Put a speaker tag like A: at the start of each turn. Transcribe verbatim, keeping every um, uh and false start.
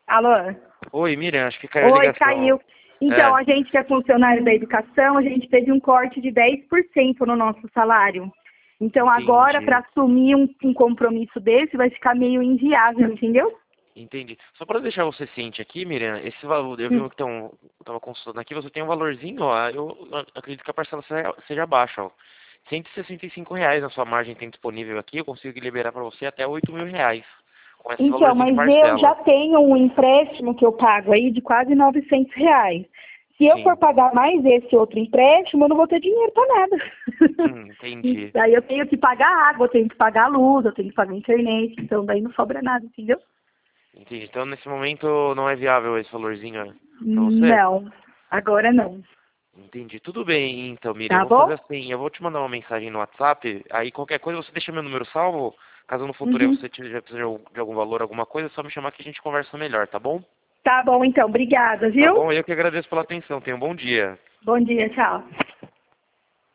A: Alô?
B: Oi, Miriam, acho que caiu a
A: Oi,
B: ligação.
A: caiu. Então,
B: É,
A: a gente que é funcionário da educação, a gente teve um corte de dez por cento no nosso salário. Então, agora, para
B: entendi,
A: assumir um, um compromisso desse, vai ficar meio inviável, entendeu?
B: entendi. Só para deixar você ciente aqui, Miriam, esse valor, eu vi
A: Hum.
B: que estão, estava consultando aqui, você tem um valorzinho, ó, eu acredito que a parcela seja, seja baixa, ó. cento e sessenta e cinco reais na sua margem tem disponível aqui, eu consigo liberar para você até oito mil reais com esse
A: Então,
B: valorzinho de
A: mas eu já
B: parcela.
A: tenho um empréstimo que eu pago aí de quase novecentos reais. Se eu for
B: Sim,
A: pagar mais esse outro empréstimo, eu não vou ter dinheiro para nada.
B: hum, entendi,
A: Daí eu tenho que pagar água, eu tenho que pagar a luz, eu tenho que pagar a internet, então daí não sobra nada, entendeu?
B: entendi. Então, nesse momento, não é viável esse valorzinho para você?
A: Não, agora não.
B: Entendi. Tudo bem, então, Miriam. Eu
A: Tá
B: vou fazer
A: bom?
B: assim, eu vou te mandar uma mensagem no WhatsApp, aí qualquer coisa você deixa meu número salvo, caso no futuro aí
A: Uhum.
B: você tiver precisar de algum valor, alguma coisa, é só me chamar que a gente conversa melhor, tá bom?
A: Tá bom, então. Obrigada,
B: Tá
A: viu?
B: bom, eu que agradeço pela atenção. Tenha um bom dia.
A: Bom dia, tchau.